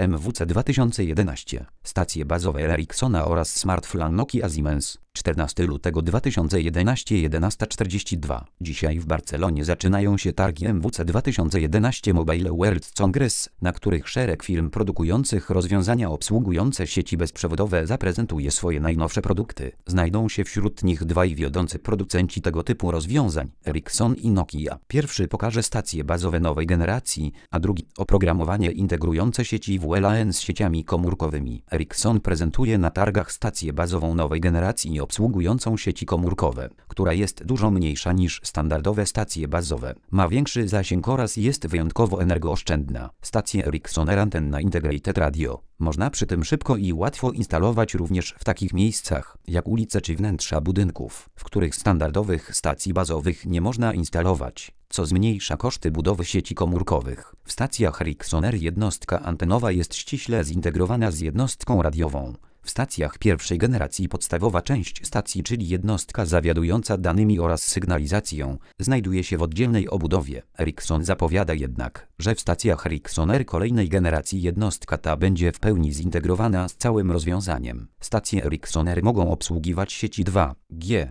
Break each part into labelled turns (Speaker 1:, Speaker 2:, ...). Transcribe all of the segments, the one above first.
Speaker 1: MWC 2011, stacje bazowe Ericssona oraz smartfon Nokia Siemens. 14 lutego 2011 11:42. Dzisiaj w Barcelonie zaczynają się targi MWC 2011 Mobile World Congress, na których szereg firm produkujących rozwiązania obsługujące sieci bezprzewodowe zaprezentuje swoje najnowsze produkty. Znajdą się wśród nich dwaj wiodący producenci tego typu rozwiązań, Ericsson i Nokia. Pierwszy pokaże stacje bazowe nowej generacji, a drugi oprogramowanie integrujące sieci WLAN z sieciami komórkowymi. Ericsson prezentuje na targach stację bazową nowej generacji obsługującą sieci komórkowe, która jest dużo mniejsza niż standardowe stacje bazowe. Ma większy zasięg oraz jest wyjątkowo energooszczędna. Stacje Ericsson Antenna Integrated Radio można przy tym szybko i łatwo instalować również w takich miejscach, jak ulice czy wnętrza budynków, w których standardowych stacji bazowych nie można instalować, co zmniejsza koszty budowy sieci komórkowych. W stacjach Ericsson jednostka antenowa jest ściśle zintegrowana z jednostką radiową. W stacjach pierwszej generacji podstawowa część stacji, czyli jednostka zawiadująca danymi oraz sygnalizacją, znajduje się w oddzielnej obudowie. Ericsson zapowiada jednak, że w stacjach Ericsson kolejnej generacji jednostka ta będzie w pełni zintegrowana z całym rozwiązaniem. Stacje Ericsson mogą obsługiwać sieci 2G,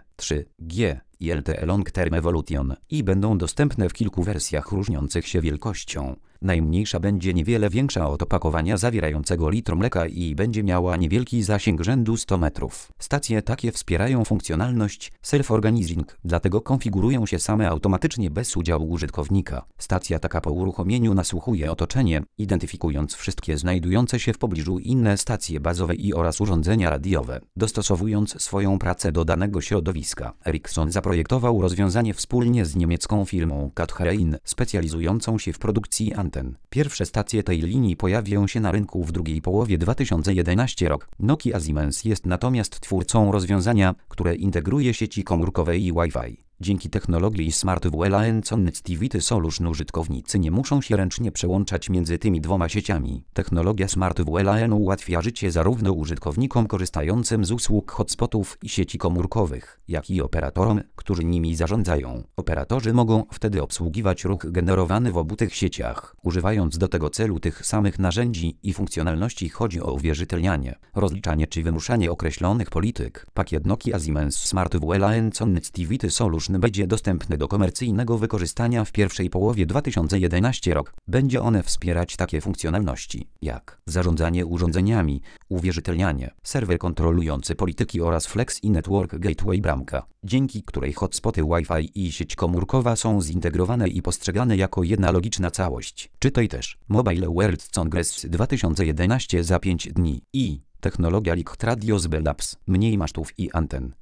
Speaker 1: 3G i LTE Long Term Evolution i będą dostępne w kilku wersjach różniących się wielkością. Najmniejsza będzie niewiele większa od opakowania zawierającego litr mleka i będzie miała niewielki zasięg rzędu 100 metrów. Stacje takie wspierają funkcjonalność self-organizing, dlatego konfigurują się same automatycznie bez udziału użytkownika. Stacja taka po uruchomieniu nasłuchuje otoczenie, identyfikując wszystkie znajdujące się w pobliżu inne stacje bazowe oraz urządzenia radiowe, dostosowując swoją pracę do danego środowiska. Ericsson zaprojektował rozwiązanie wspólnie z niemiecką firmą Kathrein, specjalizującą się w produkcji anten. Pierwsze stacje tej linii pojawią się na rynku w drugiej połowie 2011 roku. Nokia Siemens jest natomiast twórcą rozwiązania, które integruje sieci komórkowe i Wi-Fi. Dzięki technologii Smart WLAN Connectivity Solution użytkownicy nie muszą się ręcznie przełączać między tymi dwoma sieciami. Technologia Smart WLAN ułatwia życie zarówno użytkownikom korzystającym z usług hotspotów i sieci komórkowych, jak i operatorom, którzy nimi zarządzają. Operatorzy mogą wtedy obsługiwać ruch generowany w obu tych sieciach, używając do tego celu tych samych narzędzi i funkcjonalności. Chodzi o uwierzytelnianie, rozliczanie czy wymuszanie określonych polityk. Pakiet Nokia Siemens Smart WLAN Connectivity Solution będzie dostępny do komercyjnego wykorzystania w pierwszej połowie 2011 roku. Będzie one wspierać takie funkcjonalności jak zarządzanie urządzeniami, uwierzytelnianie, serwer kontrolujący polityki oraz Flex i Network Gateway bramka, dzięki której hotspoty Wi-Fi i sieć komórkowa są zintegrowane i postrzegane jako jedna logiczna całość. Czytaj też Mobile World Congress 2011 za 5 dni i technologia Liquid Radio z Bell Labs, mniej masztów i anten.